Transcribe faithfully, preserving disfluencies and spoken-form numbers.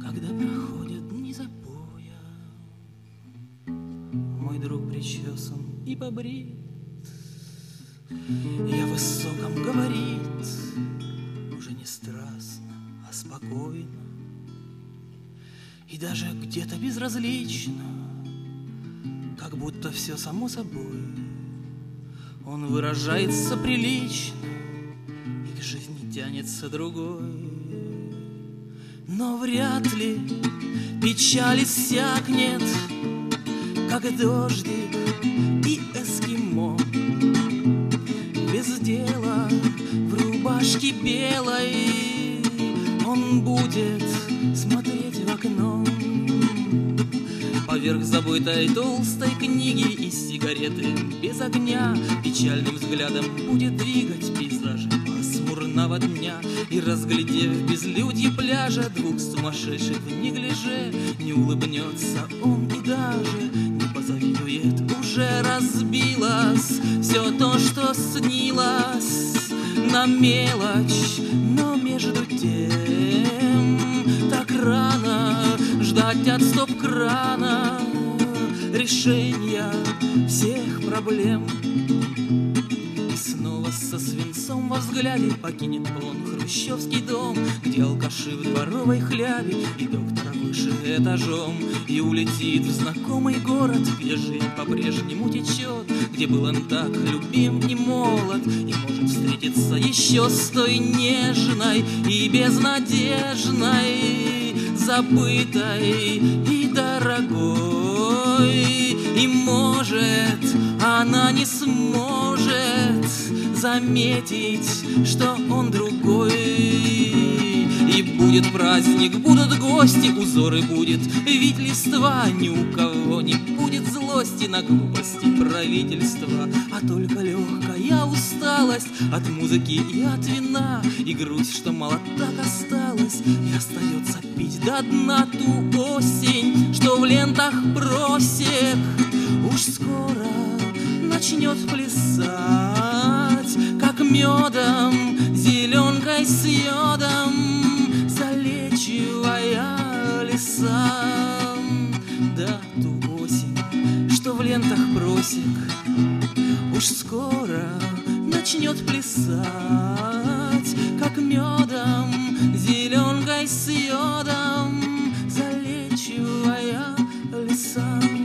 когда проходят дни запоя, мой друг причесан и побрит, и о высоком говорит уже не страстно, а спокойно, и даже где-то безразлично, как будто все само собой. Он выражается прилично, и к жизни тянется другой. Но вряд ли печаль иссякнет, как дождик и эскимо. Без дела в рубашке белой он будет смотреть в окно. Поверх забытой толстой книги и сигареты без огня печальным взглядом будет двигать пейзажи пасмурного дня. И, разглядев безлюдье пляжа двух сумасшедших в неглиже, не улыбнется он и даже не позавидует. Уже разбилось все то, что снилось на мелочь, но между тем так рано ждать от стоп-крана решения всех проблем. И снова со свинцом во взгляде покинет он хрущевский дом, где алкаши в дворовой хлябе и доктора выше этажом, и улетит в знакомый город, где жизнь по-прежнему течет, где был он так любим и молод, и может встретиться еще с той нежной и безнадежной, забытой и дорогой. И может она не сможет заметить, что он другой. И будет праздник, будут гости, узоры будет ведь листва. Ни у кого не будет злости на глупости правительства, а только легкая усталость от музыки и от вина, и грусть, что мало так осталось, и остается пить до дна ту осень, что в лентах просек уж скоро начнет плясать, как медом, зеленкой с йодом, залечивая леса. Да, ту осень, что в лентах просек, уж скоро начнет плясать, как медом, зеленкой с йодом, залечивая леса.